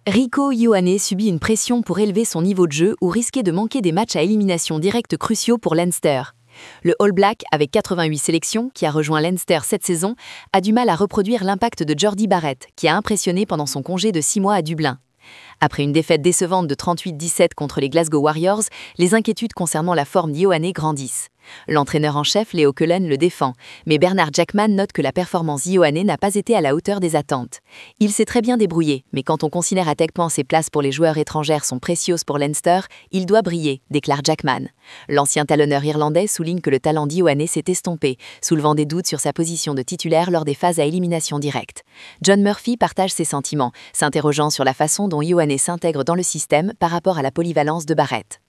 Rico Ioane subit une pression pour élever son niveau de jeu ou risquer de manquer des matchs à élimination directe cruciaux pour Leinster. Le All Black, avec 88 sélections, qui a rejoint Leinster cette saison, a du mal à reproduire l'impact de Jordie Barrett, qui a impressionné pendant son congé de 6 mois à Dublin. Après une défaite décevante de 38-17 contre les Glasgow Warriors, les inquiétudes concernant la forme d'Ioane grandissent. L'entraîneur en chef Leo Cullen le défend, mais Bernard Jackman note que la performance d'Ioane n'a pas été à la hauteur des attentes. Il s'est très bien débrouillé, mais quand on considère à quel point ses places pour les joueurs étrangères sont précieuses pour Leinster, il doit briller, déclare Jackman. L'ancien talonneur irlandais souligne que le talent d'Ioane s'est estompé, soulevant des doutes sur sa position de titulaire lors des phases à élimination directe. John Murphy partage ses sentiments, s'interrogeant sur la façon dont Ioane s'intègre dans le système par rapport à la polyvalence de Barrett.